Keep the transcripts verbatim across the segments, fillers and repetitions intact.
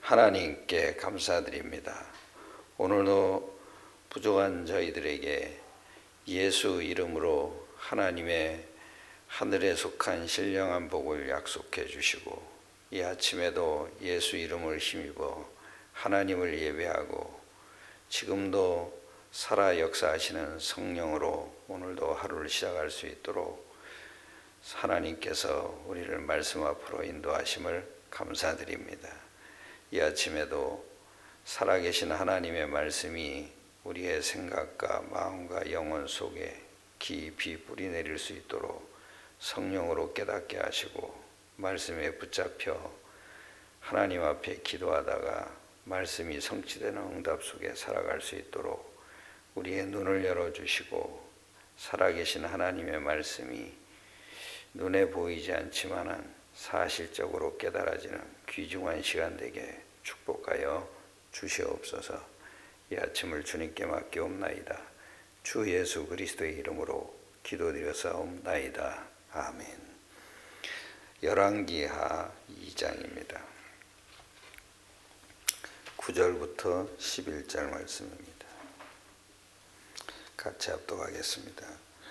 하나님께 감사드립니다. 오늘도 부족한 저희들에게 예수 이름으로 하나님의 하늘에 속한 신령한 복을 약속해 주시고, 이 아침에도 예수 이름을 힘입어 하나님을 예배하고 지금도 살아 역사하시는 성령으로 오늘도 하루를 시작할 수 있도록 하나님께서 우리를 말씀 앞으로 인도하심을 감사드립니다. 이 아침에도 살아계신 하나님의 말씀이 우리의 생각과 마음과 영혼 속에 깊이 뿌리 내릴 수 있도록 성령으로 깨닫게 하시고, 말씀에 붙잡혀 하나님 앞에 기도하다가 말씀이 성취되는 응답 속에 살아갈 수 있도록 우리의 눈을 열어주시고, 살아계신 하나님의 말씀이 눈에 보이지 않지만은 사실적으로 깨달아지는 귀중한 시간 되게 축복하여 주시옵소서. 이 아침을 주님께 맡기옵나이다. 주 예수 그리스도의 이름으로 기도드렸사옵나이다. 아멘. 열왕기하 이 장입니다. 구 절부터 십일 절 말씀입니다. 같이 합독하겠습니다.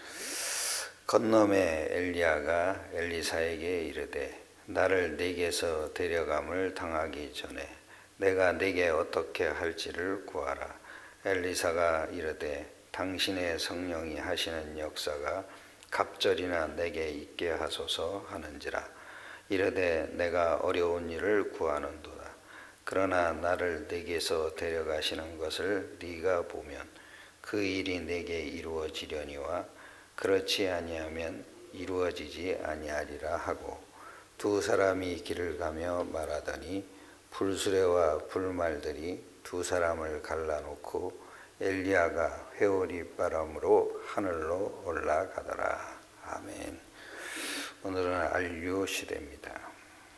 건너매 엘리야가 엘리사에게 이르되, 나를 네게서 데려감을 당하기 전에 내가 네게 어떻게 할지를 구하라. 엘리사가 이르되, 당신의 성령이 하시는 역사가 갑절이나 내게 있게 하소서 하는지라. 이르되, 내가 어려운 일을 구하는도다. 그러나 나를 네게서 데려가시는 것을 네가 보면 그 일이 내게 이루어지려니와 그렇지 아니하면 이루어지지 아니하리라 하고, 두 사람이 길을 가며 말하더니 불수레와 불말들이 두 사람을 갈라놓고 엘리야가 회오리 바람으로 하늘로 올라가더라. 아멘. 오늘은 안류 시대입니다.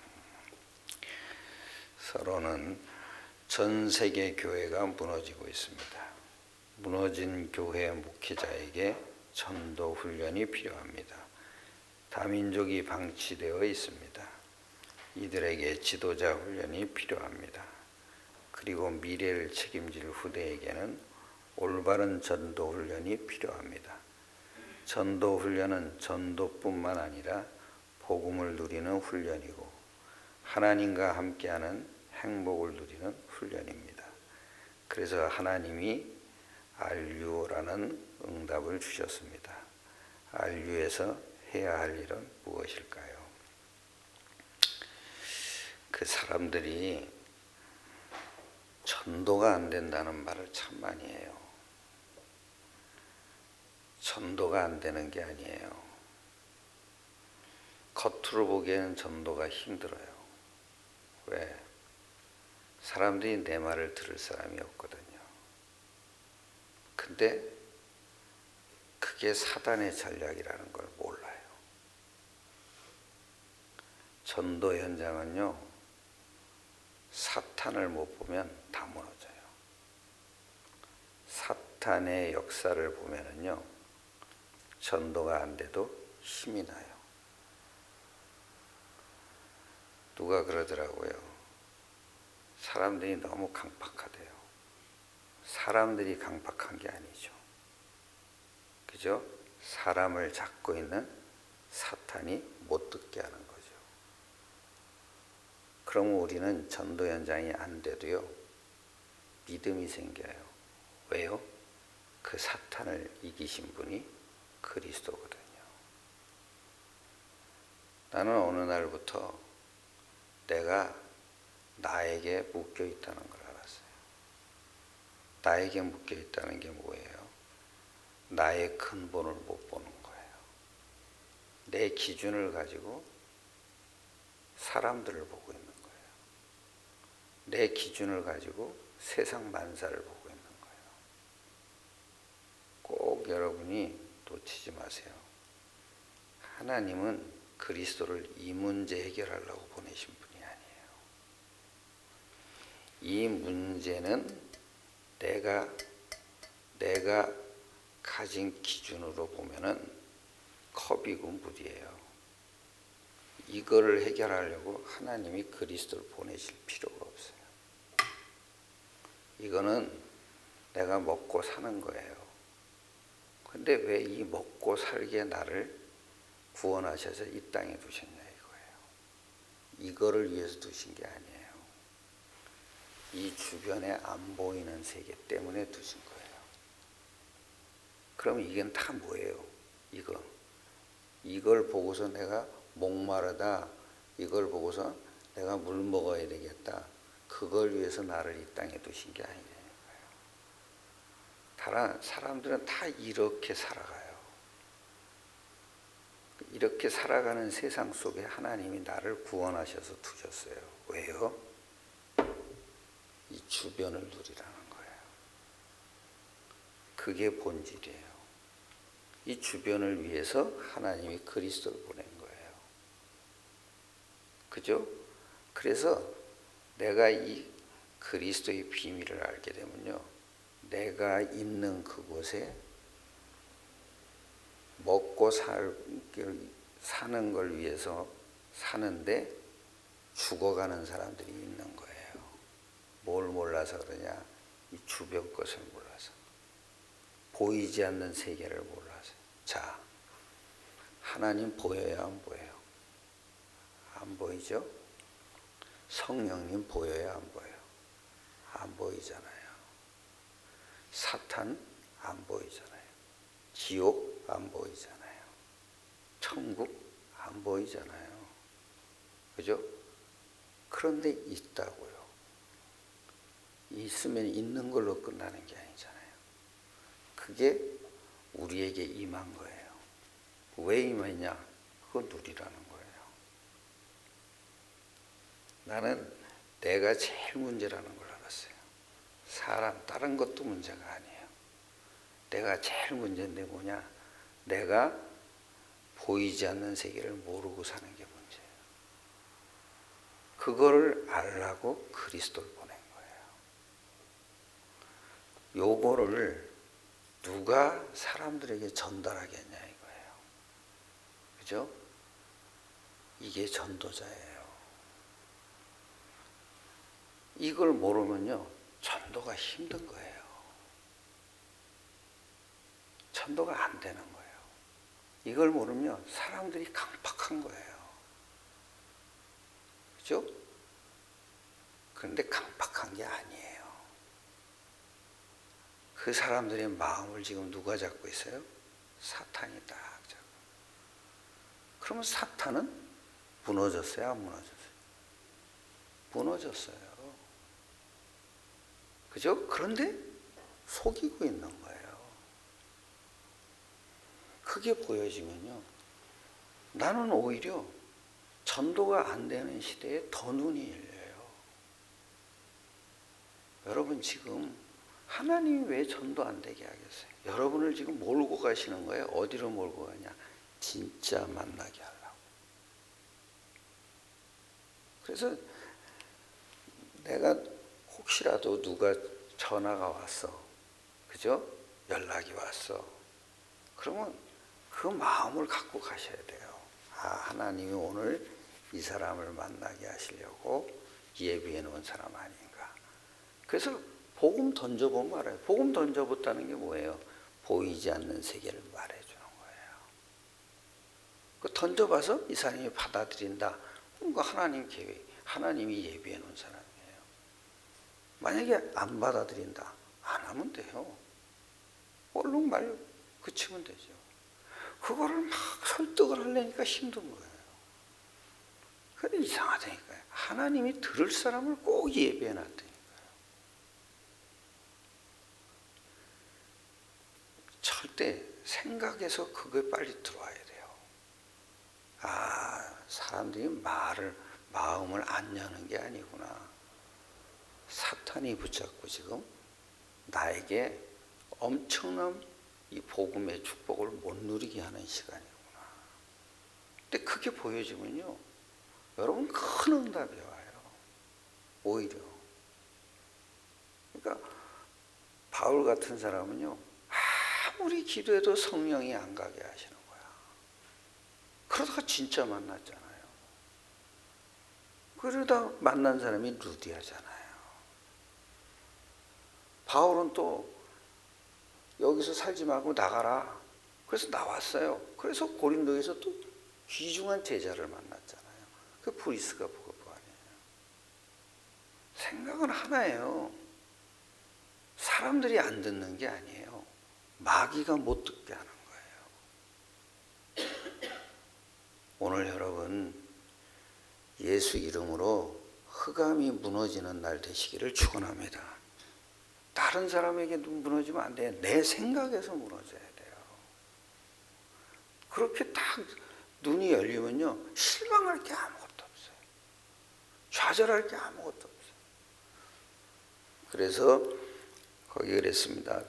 서로는 전 세계 교회가 무너지고 있습니다. 무너진 교회 목회자에게 전도 훈련이 필요합니다. 다민족이 방치되어 있습니다. 이들에게 지도자 훈련이 필요합니다. 그리고 미래를 책임질 후대에게는 올바른 전도 훈련이 필요합니다. 전도 훈련은 전도뿐만 아니라 복음을 누리는 훈련이고 하나님과 함께하는 행복을 누리는 훈련입니다. 그래서 하나님이 알유라는 응답을 주셨습니다. 알유에서 해야 할 일은 무엇일까요? 그 사람들이 전도가 안 된다는 말을 참 많이 해요. 전도가 안 되는 게 아니에요. 겉으로 보기에는 전도가 힘들어요. 왜? 사람들이 내 말을 들을 사람이 없거든요. 근데 그게 사단의 전략이라는 걸 몰라요. 전도 현장은요, 사탄을 못 보면 다 무너져요. 사탄의 역사를 보면은요, 전도가 안 돼도 힘이 나요. 누가 그러더라고요. 사람들이 너무 강팍하대요. 사람들이 강팍한 게 아니죠. 그죠? 사람을 잡고 있는 사탄이 못 듣게 하는 거죠. 그러면 우리는 전도 현장이 안 돼도요, 믿음이 생겨요. 왜요? 그 사탄을 이기신 분이 그리스도거든요. 나는 어느 날부터 내가 나에게 묶여 있다는 걸 알았어요. 나에게 묶여 있다는 게 뭐예요? 나의 근본을 못 보는 거예요. 내 기준을 가지고 사람들을 보고 있는 거예요. 내 기준을 가지고 세상 만사를 보고 있는 거예요. 꼭 여러분이 놓치지 마세요. 하나님은 그리스도를 이 문제 해결하려고 보내신 분이 아니에요. 이 문제는 내가 내가 가진 기준으로 보면은 컵이고 물이에요. 이거를 해결하려고 하나님이 그리스도를 보내실 필요가 없어요. 이거는 내가 먹고 사는 거예요. 근데 왜 이 먹고 살게 나를 구원하셔서 이 땅에 두셨냐 이거예요. 이거를 위해서 두신 게 아니에요. 이 주변에 안 보이는 세계 때문에 두신 거예요. 그럼 이건 다 뭐예요? 이거. 이걸 보고서 내가 목마르다. 이걸 보고서 내가 물 먹어야 되겠다. 그걸 위해서 나를 이 땅에 두신 게 아니에요. 다른 사람들은 다 이렇게 살아가요. 이렇게 살아가는 세상 속에 하나님이 나를 구원하셔서 두셨어요. 왜요? 이 주변을 누리라는 거예요. 그게 본질이에요. 이 주변을 위해서 하나님이 그리스도를 보낸 거예요. 그죠? 그래서 내가 이 그리스도의 비밀을 알게 되면요, 내가 있는 그곳에 먹고 살, 사는 걸 위해서 사는데 죽어가는 사람들이 있는 거예요. 뭘 몰라서 그러냐? 이 주변 것을 몰라서. 보이지 않는 세계를 몰라서. 자, 하나님 보여요, 안 보여요? 안 보이죠? 성령님 보여요, 안 보여요? 안 보이잖아요. 사탄 안 보이잖아요. 지옥 안 보이잖아요. 천국 안 보이잖아요. 그죠? 그런데 있다고요. 있으면 있는 걸로 끝나는 게 아니잖아요. 그게 우리에게 임한 거예요. 왜 임했냐? 그거 누리라는 거예요. 나는 내가 제일 문제라는 걸 알았어요. 사람, 다른 것도 문제가 아니에요. 내가 제일 문제인데 뭐냐? 내가 보이지 않는 세계를 모르고 사는 게 문제예요. 그거를 알라고 그리스도를 보낸 거예요. 요거를 누가 사람들에게 전달하겠냐 이거예요. 그죠? 이게 전도자예요. 이걸 모르면요, 전도가 힘든 거예요. 전도가 안 되는 거예요. 이걸 모르면 사람들이 강팍한 거예요. 그죠? 그런데 강팍한 게 아니에요. 그 사람들의 마음을 지금 누가 잡고 있어요? 사탄이 딱 잡고. 그러면 사탄은 무너졌어요? 안 무너졌어요? 무너졌어요. 그죠? 그런데 속이고 있는 거예요. 그게 보여지면요, 나는 오히려 전도가 안 되는 시대에 더 눈이 열려요. 여러분 지금 하나님이 왜 전도 안 되게 하겠어요? 여러분을 지금 몰고 가시는 거예요. 어디로 몰고 가냐? 진짜 만나게 하려고. 그래서 내가 혹시라도 누가 전화가 왔어. 그죠? 연락이 왔어. 그러면 그 마음을 갖고 가셔야 돼요. 아, 하나님이 오늘 이 사람을 만나게 하시려고 예비해 놓은 사람 아닌가. 그래서 복음 던져보면 알아요. 복음 던져봤다는 게 뭐예요? 보이지 않는 세계를 말해주는 거예요. 그 던져봐서 이 사람이 받아들인다. 그럼 하나님 계획, 하나님이 예비해 놓은 사람이에요. 만약에 안 받아들인다. 안 하면 돼요. 얼른 말 그치면 되죠. 그거를 막 설득을 하려니까 힘든 거예요. 근데 이상하다니까요. 하나님이 들을 사람을 꼭 예비해 놨다니까요. 절대 생각해서 그게 빨리 들어와야 돼요. 아, 사람들이 말을, 마음을 안 여는 게 아니구나. 사탄이 붙잡고 지금 나에게 엄청난 이 복음의 축복을 못 누리게 하는 시간이구나. 근데 그게 보여지면요, 여러분 큰 응답이 와요. 오히려. 그러니까 바울 같은 사람은요, 아무리 기도해도 성령이 안 가게 하시는 거야. 그러다가 진짜 만났잖아요. 그러다 만난 사람이 루디아잖아요. 바울은 또 여기서 살지 말고 나가라. 그래서 나왔어요. 그래서 고린도에서 또 귀중한 제자를 만났잖아요. 그 브리스가 그거 아니에요. 생각은 하나예요. 사람들이 안 듣는 게 아니에요. 마귀가 못 듣게 하는 거예요. 오늘 여러분 예수 이름으로 흑암이 무너지는 날 되시기를 축원합니다. 다른 사람에게 무너지면 안 돼요. 내 생각에서 무너져야 돼요. 그렇게 딱 눈이 열리면요, 실망할 게 아무것도 없어요. 좌절할 게 아무것도 없어요. 그래서 거기 그랬습니다.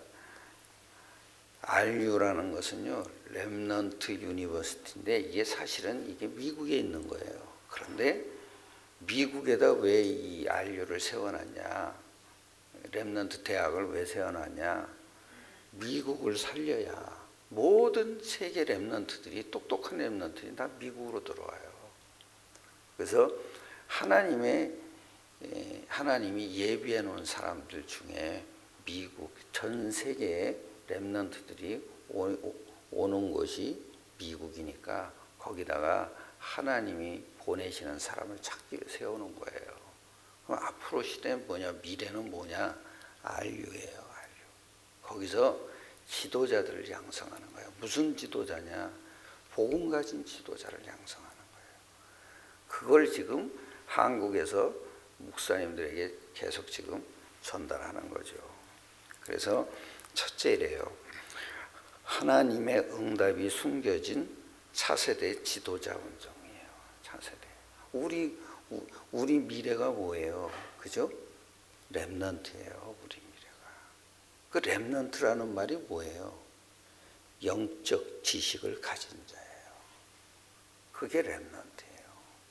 알유라는 것은요, 렘넌트 유니버시티인데 이게 사실은 이게 미국에 있는 거예요. 그런데 미국에다 왜 이 알유를 세워놨냐? 렘넌트 대학을 왜 세워놨냐? 미국을 살려야 모든 세계 렘넌트들이, 똑똑한 렘넌트들이 다 미국으로 들어와요. 그래서 하나님의 하나님이 예비해 놓은 사람들 중에 미국, 전 세계의 렘넌트들이 오는 곳이 미국이니까 거기다가 하나님이 보내시는 사람을 찾기 위해 세우는 거예요. 그럼 앞으로 시대는 뭐냐? 미래는 뭐냐? 알유예요. 알유. 거기서 지도자들을 양성하는 거예요. 무슨 지도자냐? 복음 가진 지도자를 양성하는 거예요. 그걸 지금 한국에서 목사님들에게 계속 지금 전달하는 거죠. 그래서 첫째 이래요. 하나님의 응답이 숨겨진 차세대 지도자 운동이에요. 차세대. 우리 우리 미래가 뭐예요? 그죠? 렘넌트예요. 우리 미래가. 그 렘넌트라는 말이 뭐예요? 영적 지식을 가진 자예요. 그게 렘넌트예요.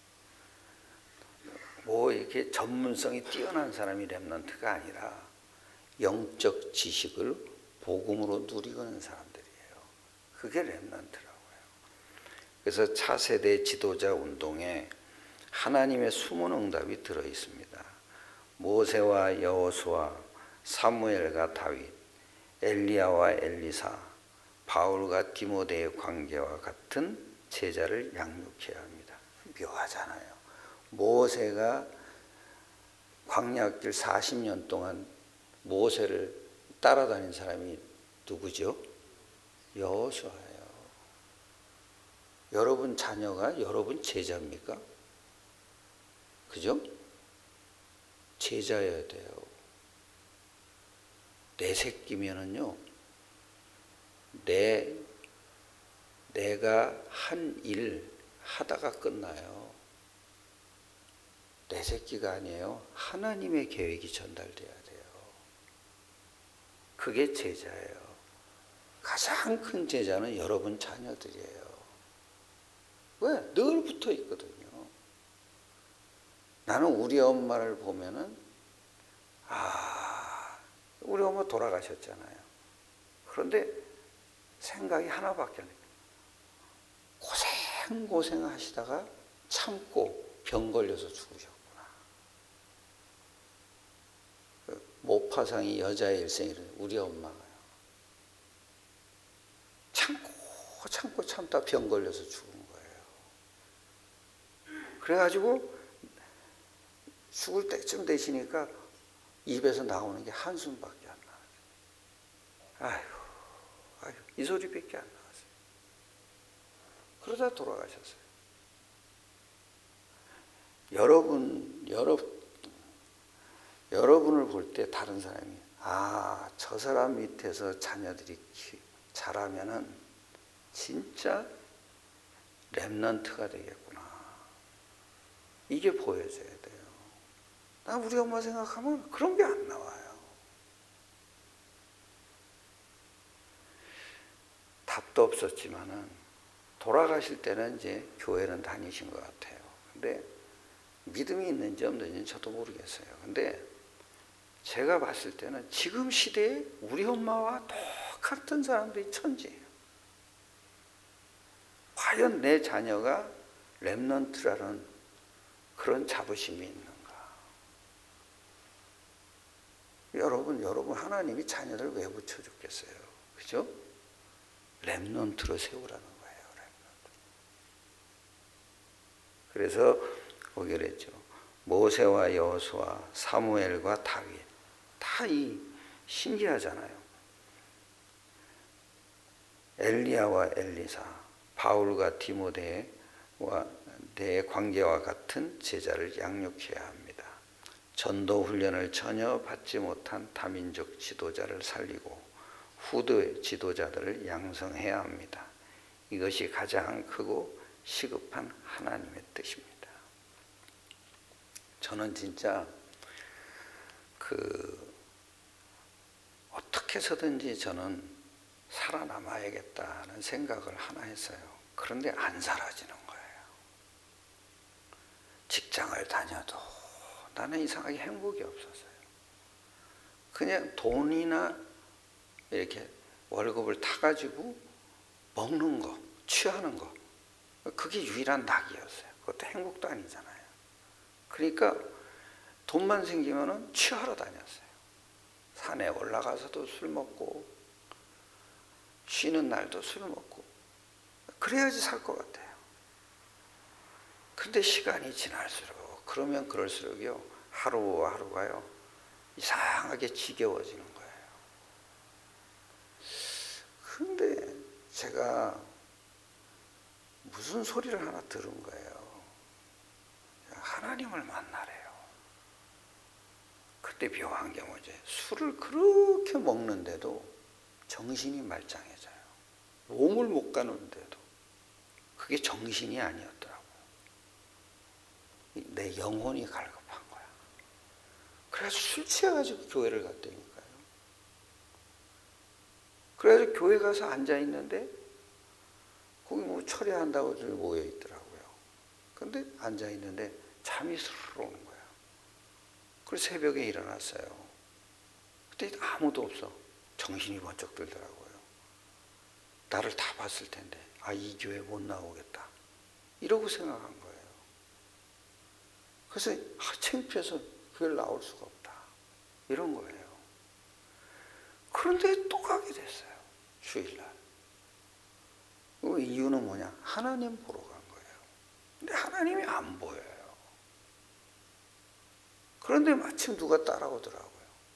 뭐 이렇게 전문성이 뛰어난 사람이 렘넌트가 아니라 영적 지식을 복음으로 누리고 있는 사람들이에요. 그게 렘넌트라고요. 그래서 차세대 지도자 운동에 하나님의 숨은 응답이 들어 있습니다. 모세와 여호수아, 사무엘과 다윗, 엘리야와 엘리사, 바울과 디모데의 관계와 같은 제자를 양육해야 합니다. 묘하잖아요. 모세가 광야길 사십 년 동안 모세를 따라다닌 사람이 누구죠? 여호수아예요. 여러분 자녀가 여러분 제자입니까? 그죠? 제자여야 돼요. 내 새끼면은요, 내, 내가 한 일 하다가 끝나요. 내 새끼가 아니에요. 하나님의 계획이 전달돼야 돼요. 그게 제자예요. 가장 큰 제자는 여러분 자녀들이에요. 왜? 늘 붙어 있거든요. 나는 우리 엄마를 보면은, 아, 우리 엄마 돌아가셨잖아요. 그런데 생각이 하나밖에 안 해요. 고생 고생 하시다가 참고 병 걸려서 죽으셨구나. 모파상이 여자의 일생이래요. 우리 엄마가요. 참고 참고 참다 병 걸려서 죽은 거예요. 그래가지고 죽을 때쯤 되시니까 입에서 나오는 게 한숨밖에 안 나와요. 아이고, 아이고, 이 소리밖에 안 나왔어요. 그러다 돌아가셨어요. 여러분, 여러, 여러분을 볼 때 다른 사람이, 아, 저 사람 밑에서 자녀들이 자라면은 진짜 렘넌트가 되겠구나. 이게 보여져야 돼요. 나 우리 엄마 생각하면 그런 게 안 나와요. 답도 없었지만은 돌아가실 때는 이제 교회는 다니신 것 같아요. 근데 믿음이 있는지 없는지 저도 모르겠어요. 근데 제가 봤을 때는 지금 시대에 우리 엄마와 똑같은 사람들이 천지예요. 과연 내 자녀가 렘넌트라는 그런 자부심이 있는가? 여러분, 여러분 하나님이 자녀들 왜 붙여줬겠어요? 그죠? 렘넌트로 세우라는 거예요. 렘넌트. 그래서 거기 그랬죠. 모세와 여호수아, 사무엘과 다윗 다 이 신기하잖아요. 엘리야와 엘리사, 바울과 디모데와 내 관계와 같은 제자를 양육해야 합니다. 전도 훈련을 전혀 받지 못한 다민족 지도자를 살리고 후대 지도자들을 양성해야 합니다. 이것이 가장 크고 시급한 하나님의 뜻입니다. 저는 진짜 그 어떻게 해서든지 저는 살아남아야겠다는 생각을 하나 했어요. 그런데 안 사라지는 거예요. 직장을 다녀도 나는 이상하게 행복이 없었어요. 그냥 돈이나 이렇게 월급을 타가지고 먹는 거, 취하는 거, 그게 유일한 낙이었어요. 그것도 행복도 아니잖아요. 그러니까 돈만 생기면은 취하러 다녔어요. 산에 올라가서도 술 먹고 쉬는 날도 술 먹고 그래야지 살 것 같아요. 근데 시간이 지날수록 그러면 그럴수록요 하루하루가요 이상하게 지겨워지는 거예요. 근데 제가 무슨 소리를 하나 들은 거예요. 하나님을 만나래요. 그때 묘한 게 뭐지? 술을 그렇게 먹는데도 정신이 말짱해져요. 몸을 못 가누는데도 그게 정신이 아니었더라고요. 내 영혼이 갈급한 거야. 그래서 술 취해가지고 교회를 갔다니까요. 그래서 교회 가서 앉아있는데 거기 뭐 철회한다고 모여 있더라고요. 근데 앉아있는데 잠이 스르르 오는 거야. 그래서 새벽에 일어났어요. 그때 아무도 없어. 정신이 번쩍 들더라고요. 나를 다 봤을 텐데 아, 이 교회 못 나오겠다 이러고 생각한 거예요. 그래서 아, 창피해서 교회를 나올 수가 없다 이런 거예요. 그런데 또 가게 됐어요. 주일날. 그 이유는 뭐냐? 하나님 보러 간 거예요. 근데 하나님이 안 보여요. 그런데 마침 누가 따라오더라고요.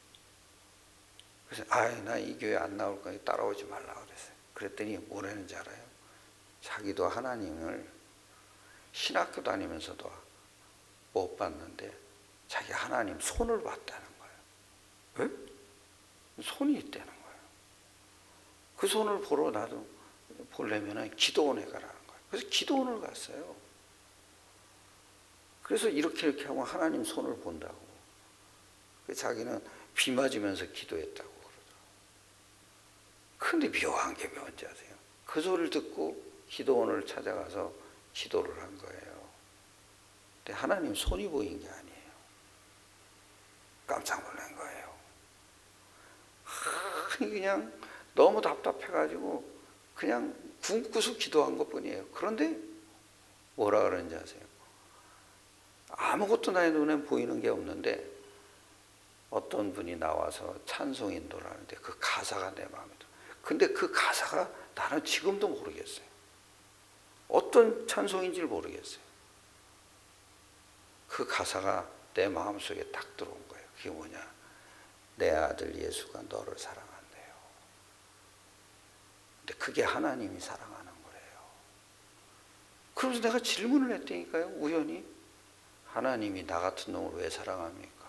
그래서 아, 나 이 교회 안 나올 거니까 따라오지 말라 그랬어요. 그랬더니 뭐라는지 알아요? 자기도 하나님을 신학교 다니면서도 못 봤는데 자기 하나님 손을 봤다는 거예요. 왜? 손이 있다는 거예요. 그 손을 보러 나도 보려면 기도원에 가라는 거예요. 그래서 기도원을 갔어요. 그래서 이렇게 이렇게 하고 하나님 손을 본다고. 자기는 비 맞으면서 기도했다고 그러더라고요. 근데 묘한 게 뭔지 아세요? 그 소리를 듣고 기도원을 찾아가서 기도를 한 거예요. 근데 하나님 손이 보인 게 아니에요. 깜짝 놀란 거예요. 그냥 너무 답답해가지고 그냥 굶고서 기도한 것뿐이에요. 그런데 뭐라 그러는지 아세요? 아무것도 나의 눈에 보이는 게 없는데 어떤 분이 나와서 찬송 인도를 하는데 그 가사가 내 마음에 들어요. 근데 그 가사가 나는 지금도 모르겠어요. 어떤 찬송인지를 모르겠어요. 그 가사가 내 마음속에 딱 들어온 거예요. 그게 뭐냐? 내 아들 예수가 너를 사랑한대요. 근데 그게 하나님이 사랑하는 거예요. 그래서 내가 질문을 했다니까요. 우연히. 하나님이 나 같은 놈을 왜 사랑합니까?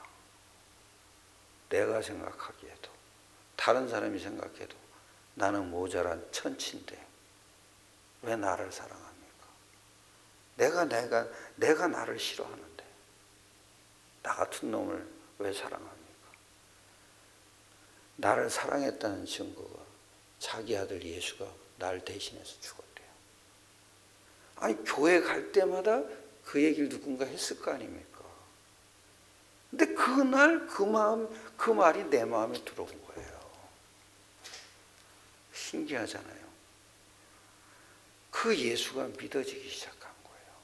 내가 생각하기에도 다른 사람이 생각해도 나는 모자란 천치인데 왜 나를 사랑합니까? 내가 내가 내가 나를 싫어하는데 나 같은 놈을 왜 사랑합니까? 나를 사랑했다는 증거가 자기 아들 예수가 날 대신해서 죽었대요. 아니 교회 갈 때마다 그 얘기를 누군가 했을 거 아닙니까? 근데 그날 그 마음, 그 말이 내 마음에 들어온 거예요. 신기하잖아요. 그 예수가 믿어지기 시작한 거예요.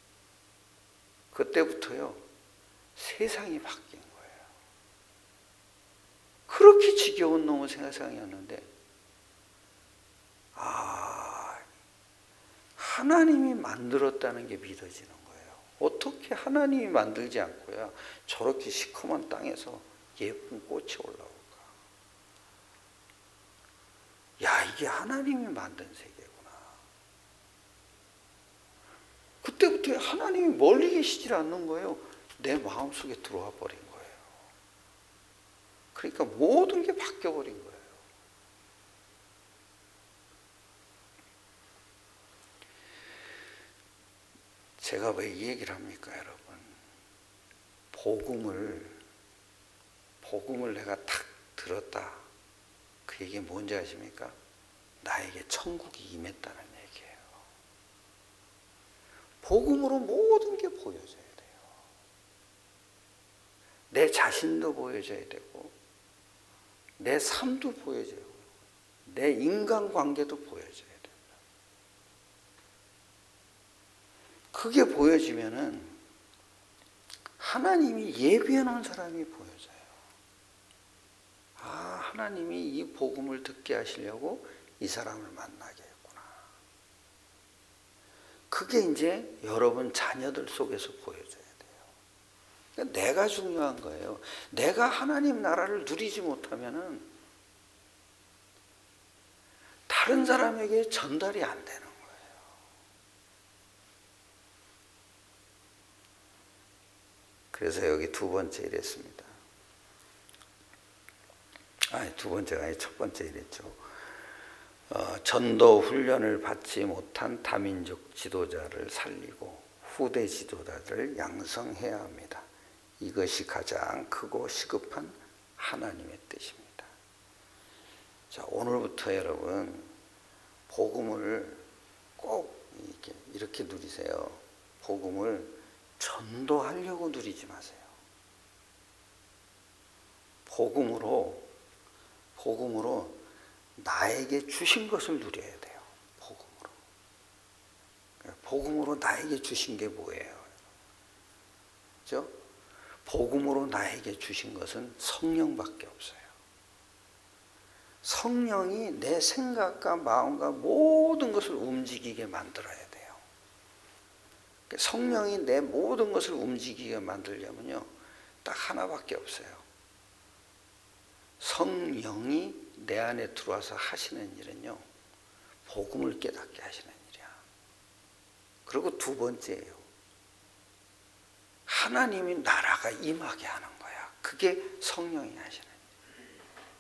그때부터요, 세상이 바뀐 거예요. 그렇게 지겨운 놈의 세상이었는데, 아, 하나님이 만들었다는 게 믿어지는 거예요. 어떻게 하나님이 만들지 않고야 저렇게 시커먼 땅에서 예쁜 꽃이 올라올까? 야, 이게 하나님이 만든 세계구나. 그때부터 하나님이 멀리 계시질 않는 거예요. 내 마음속에 들어와 버린 거예요. 그러니까 모든 게 바뀌어버린 거예요. 제가 왜 이 얘기를 합니까, 여러분? 복음을, 복음을 내가 탁 들었다. 그 얘기 뭔지 아십니까? 나에게 천국이 임했다는 얘기예요. 복음으로 모든 게 보여져야 돼요. 내 자신도 보여져야 되고, 내 삶도 보여져야 되고, 내 인간관계도 보여져야 돼요. 그게 보여지면은 하나님이 예비해 놓은 사람이 보여져요. 아, 하나님이 이 복음을 듣게 하시려고 이 사람을 만나게 했구나. 그게 이제 여러분 자녀들 속에서 보여져야 돼요. 그러니까 내가 중요한 거예요. 내가 하나님 나라를 누리지 못하면은 다른 사람에게 전달이 안 되는 거예요. 그래서 여기 두 번째 이랬습니다. 아니, 두 번째가 아니 첫 번째 이랬죠. 어, 전도 훈련을 받지 못한 다민족 지도자를 살리고 후대 지도자들을 양성해야 합니다. 이것이 가장 크고 시급한 하나님의 뜻입니다. 자, 오늘부터 여러분 복음을 꼭 이렇게, 이렇게 누리세요. 복음을 전도하려고 누리지 마세요. 복음으로, 복음으로 나에게 주신 것을 누려야 돼요. 복음으로. 복음으로 나에게 주신 게 뭐예요? 그죠? 복음으로 나에게 주신 것은 성령밖에 없어요. 성령이 내 생각과 마음과 모든 것을 움직이게 만들어야 돼요. 성령이 내 모든 것을 움직이게 만들려면요, 딱 하나밖에 없어요. 성령이 내 안에 들어와서 하시는 일은요, 복음을 깨닫게 하시는 일이야. 그리고 두 번째예요. 하나님이 나라가 임하게 하는 거야. 그게 성령이 하시는 일.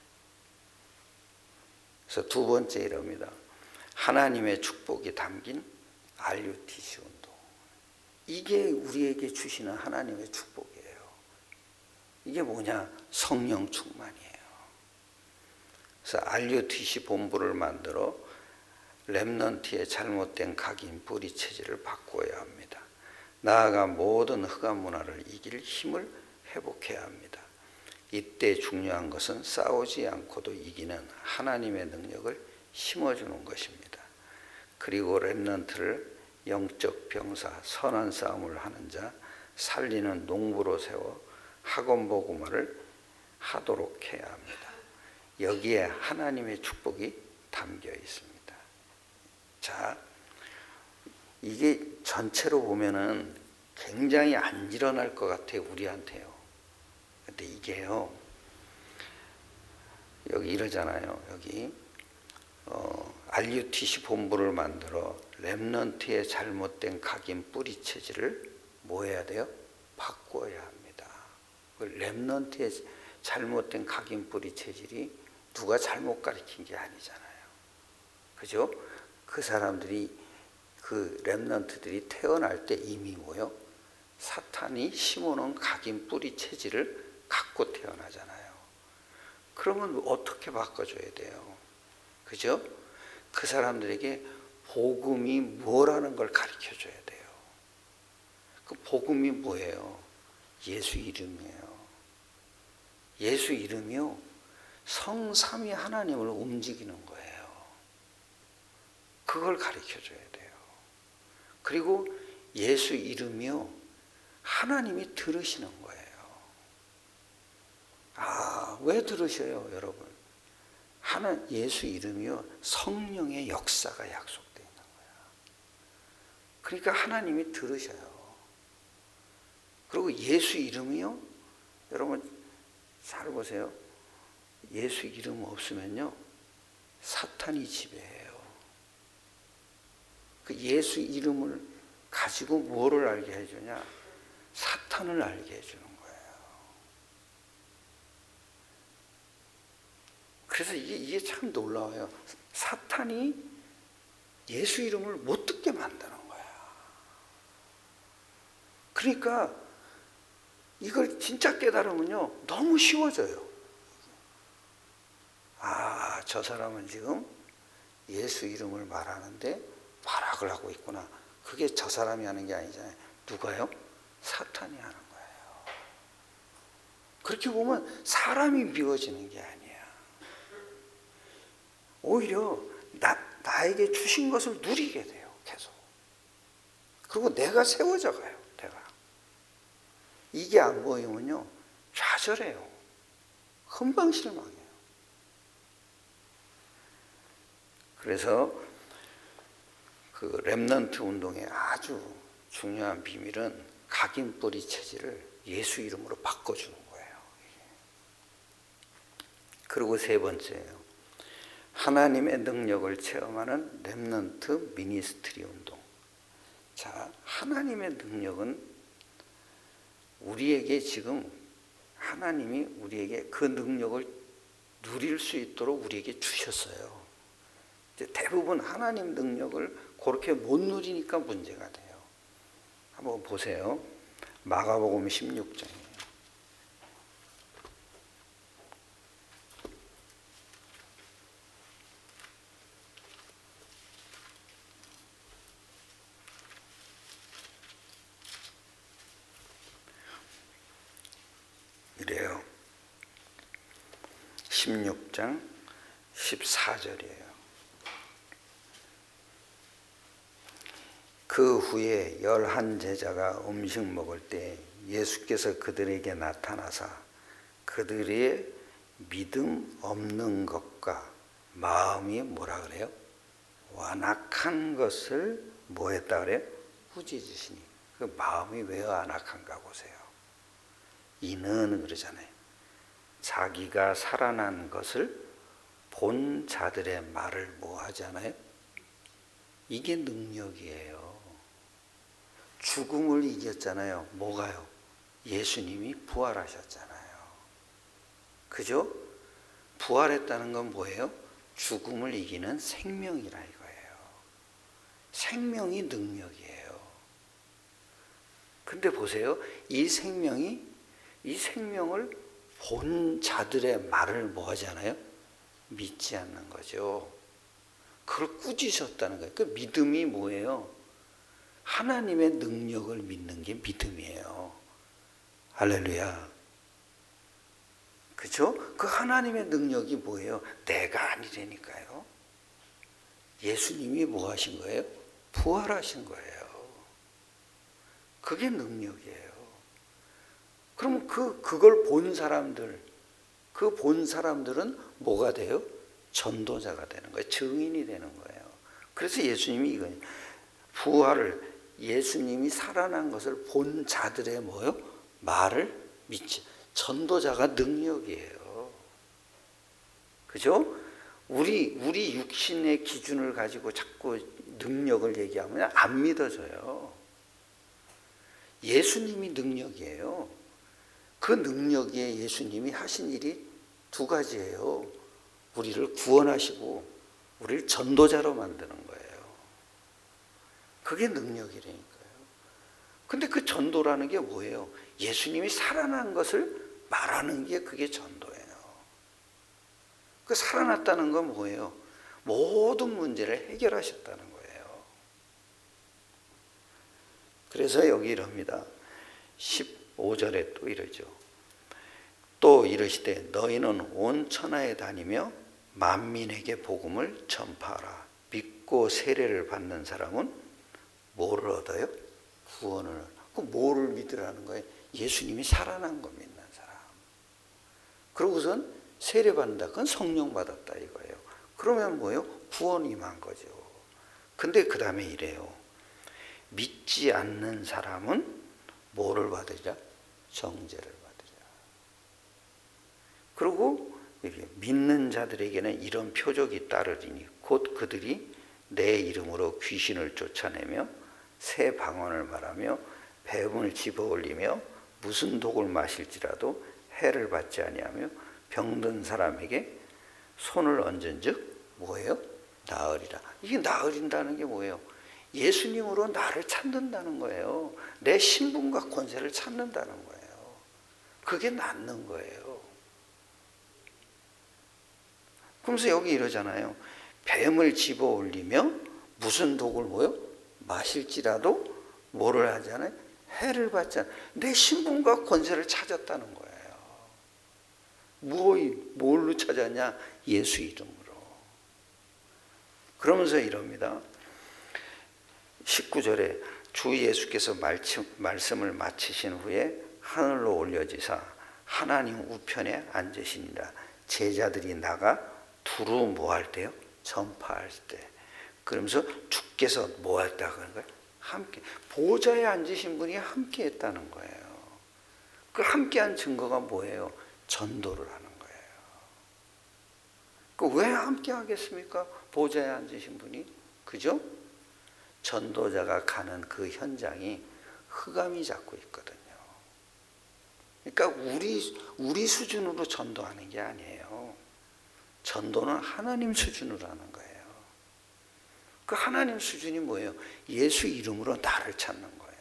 그래서 두 번째 이럽니다. 하나님의 축복이 담긴 알유티씨 운동. 이게 우리에게 주시는 하나님의 축복이에요. 이게 뭐냐? 성령 충만이에요. 그래서 알유티씨 본부를 만들어 렘넌트의 잘못된 각인 뿌리 체질을 바꾸어야 합니다. 나아가 모든 흑암 문화를 이길 힘을 회복해야 합니다. 이때 중요한 것은 싸우지 않고도 이기는 하나님의 능력을 심어주는 것입니다. 그리고 렘넌트를 영적 병사, 선한 싸움을 하는 자, 살리는 농부로 세워 학원 복음화를 하도록 해야 합니다. 여기에 하나님의 축복이 담겨 있습니다. 자, 이게 전체로 보면은 굉장히 안 일어날 것 같아요, 우리한테요. 근데 이게요, 여기 이러잖아요. 여기 어, 알유티씨 본부를 만들어 렘넌트의 잘못된 각인 뿌리 체질을 뭐 해야 돼요? 바꿔야 합니다. 렘넌트의 잘못된 각인 뿌리 체질이 누가 잘못 가르친 게 아니잖아요. 그죠? 그 사람들이, 그 렘넌트들이 태어날 때 이미 뭐요? 사탄이 심어놓은 각인 뿌리 체질을 갖고 태어나잖아요. 그러면 어떻게 바꿔줘야 돼요? 그죠? 그 사람들에게 복음이 뭐라는 걸 가르쳐줘야 돼요. 그 복음이 뭐예요? 예수 이름이에요. 예수 이름이요, 성삼위 하나님을 움직이는 거예요. 그걸 가르쳐줘야 돼요. 그리고 예수 이름이요, 하나님이 들으시는 거예요. 아, 왜 들으셔요, 여러분? 하나 예수 이름이요, 성령의 역사가 약속되어 있는 거야. 그러니까 하나님이 들으셔요. 그리고 예수 이름이요, 여러분 잘 보세요. 예수 이름 없으면요, 사탄이 지배해요. 그 예수 이름을 가지고 뭐를 알게 해주냐? 사탄을 알게 해주는 거예요. 그래서 이게, 이게 참 놀라워요. 사탄이 예수 이름을 못 듣게 만드는 거야. 그러니까 이걸 진짜 깨달으면요, 너무 쉬워져요. 아, 저 사람은 지금 예수 이름을 말하는데 발악을 하고 있구나. 그게 저 사람이 하는 게 아니잖아요. 누가요? 사탄이 하는 거예요. 그렇게 보면 사람이 미워지는 게 아니야. 오히려 나, 나에게 주신 것을 누리게 돼요. 계속. 그리고 내가 세워져 가요. 내가. 이게 안 보이면요, 좌절해요. 금방 실망해요. 그래서 그 렘넌트 운동의 아주 중요한 비밀은 각인뿌리 체질을 예수 이름으로 바꿔주는 거예요. 그리고 세 번째예요. 하나님의 능력을 체험하는 렘넌트 미니스트리 운동. 자, 하나님의 능력은 우리에게 지금 하나님이 우리에게 그 능력을 누릴 수 있도록 우리에게 주셨어요. 대부분 하나님 능력을 그렇게 못 누리니까 문제가 돼요. 한번 보세요. 마가복음 십육 장이에요. 이래요. 십육 장 십사 절이에요. 그 후에 열한 제자가 음식 먹을 때 예수께서 그들에게 나타나사 그들의 믿음 없는 것과 마음이 뭐라 그래요? 완악한 것을 뭐 했다 그래요? 꾸짖으시니. 그 마음이 왜 완악한가 보세요. 이는 그러잖아요. 자기가 살아난 것을 본 자들의 말을 뭐 하잖아요? 이게 능력이에요. 죽음을 이겼잖아요. 뭐가요? 예수님이 부활하셨잖아요. 그죠? 부활했다는 건 뭐예요? 죽음을 이기는 생명이라 이거예요. 생명이 능력이에요. 근데 보세요. 이 생명이, 이 생명을 본 자들의 말을 뭐 하잖아요? 믿지 않는 거죠. 그걸 꾸짖으셨다는 거예요. 그 믿음이 뭐예요? 하나님의 능력을 믿는 게 믿음이에요. 할렐루야. 그죠? 그 하나님의 능력이 뭐예요? 내가 아니라니까요. 예수님이 뭐 하신 거예요? 부활하신 거예요. 그게 능력이에요. 그럼 그, 그걸 본 사람들, 그 본 사람들은 뭐가 돼요? 전도자가 되는 거예요. 증인이 되는 거예요. 그래서 예수님이 이거 부활을, 예수님이 살아난 것을 본 자들의 뭐요? 말을 믿지. 전도자가 능력이에요. 그죠? 우리, 우리 육신의 기준을 가지고 자꾸 능력을 얘기하면 안 믿어져요. 예수님이 능력이에요. 그 능력에 예수님이 하신 일이 두 가지예요. 우리를 구원하시고 우리를 전도자로 만드는 거예요. 그게 능력이라니까요. 근데 그 전도라는 게 뭐예요? 예수님이 살아난 것을 말하는 게 그게 전도예요. 그 살아났다는 건 뭐예요? 모든 문제를 해결하셨다는 거예요. 그래서 여기 이럽니다. 십오 절에 또 이러죠. 또 이르시되 너희는 온 천하에 다니며 만민에게 복음을 전파하라. 믿고 세례를 받는 사람은 뭐를 얻어요? 구원을. 그 뭐를 믿으라는 거예요? 예수님이 살아난 거 믿는 사람. 그러고선 세례받는다. 그건 성령 받았다 이거예요. 그러면 뭐예요? 구원 임한 거죠. 근데 그 다음에 이래요. 믿지 않는 사람은 뭐를 받으리라? 정죄를 받으리라. 그리고 믿는 자들에게는 이런 표적이 따르리니 곧 그들이 내 이름으로 귀신을 쫓아내며 새 방언을 말하며 뱀을 집어올리며 무슨 독을 마실지라도 해를 받지 아니하며 병든 사람에게 손을 얹은즉 뭐예요? 나으리라. 이게 나으린다는 게 뭐예요? 예수님으로 나를 찾는다는 거예요. 내 신분과 권세를 찾는다는 거예요. 그게 낫는 거예요. 그러면서 여기 이러잖아요. 뱀을 집어 올리며 무슨 독을 뭐요? 마실지라도 뭐를 하잖아요? 해를 받잖아요. 내 신분과 권세를 찾았다는 거예요. 뭐, 뭘로 찾았냐? 예수 이름으로. 그러면서 이럽니다. 십구 절에 주 예수께서 말씀을 마치신 후에 하늘로 올려지사 하나님 우편에 앉으시니라. 제자들이 나가 두루 뭐 할 때요? 전파할 때. 그러면서 주께서 뭐 했다 그런 거예요? 함께. 보좌에 앉으신 분이 함께 했다는 거예요. 그 함께한 증거가 뭐예요? 전도를 하는 거예요. 그 왜 함께 하겠습니까? 보좌에 앉으신 분이. 그죠? 전도자가 가는 그 현장이 흑암이 잡고 있거든요. 그러니까 우리, 우리 수준으로 전도하는 게 아니에요. 전도는 하나님 수준으로 하는 거예요. 그 하나님 수준이 뭐예요? 예수 이름으로 나를 찾는 거예요.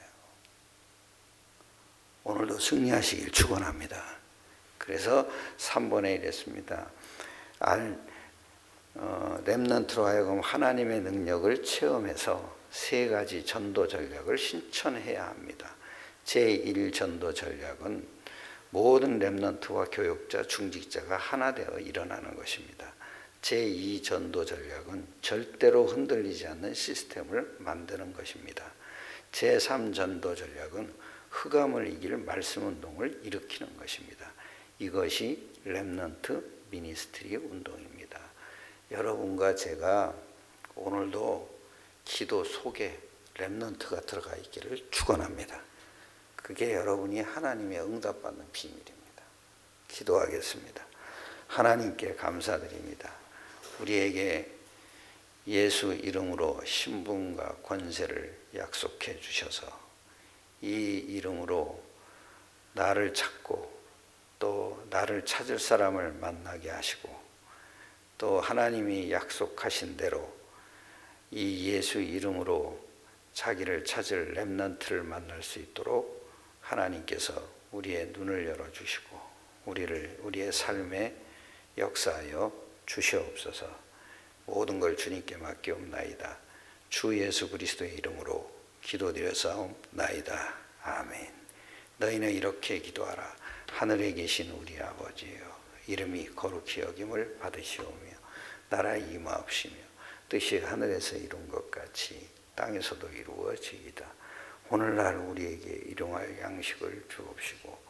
오늘도 승리하시길 축원합니다. 그래서 삼 번에 이랬습니다. 알, 어, 렘넌트로 하여금 하나님의 능력을 체험해서 세 가지 전도 전략을 실천해야 합니다. 제일 전도 전략은 모든 렘넌트와 교육자, 중직자가 하나 되어 일어나는 것입니다. 제이 전도 전략은 절대로 흔들리지 않는 시스템을 만드는 것입니다. 제삼 전도 전략은 흑암을 이길 말씀 운동을 일으키는 것입니다. 이것이 렘넌트 미니스트리 운동입니다. 여러분과 제가 오늘도 기도 속에 렘넌트가 들어가 있기를 축원합니다. 그게 여러분이 하나님의 응답받는 비밀입니다. 기도하겠습니다. 하나님께 감사드립니다. 우리에게 예수 이름으로 신분과 권세를 약속해 주셔서 이 이름으로 나를 찾고 또 나를 찾을 사람을 만나게 하시고 또 하나님이 약속하신 대로 이 예수 이름으로 자기를 찾을 렘넌트를 만날 수 있도록 하나님께서 우리의 눈을 열어주시고 우리를 우리의 삶에 역사하여 주시옵소서. 모든 걸 주님께 맡기옵나이다. 주 예수 그리스도의 이름으로 기도드렸사옵나이다. 아멘. 너희는 이렇게 기도하라. 하늘에 계신 우리 아버지여, 이름이 거룩히 여김을 받으시오며 나라 임하옵시며 뜻이 하늘에서 이룬 것 같이 땅에서도 이루어지이다. 오늘날 우리에게 일용할 양식을 주옵시고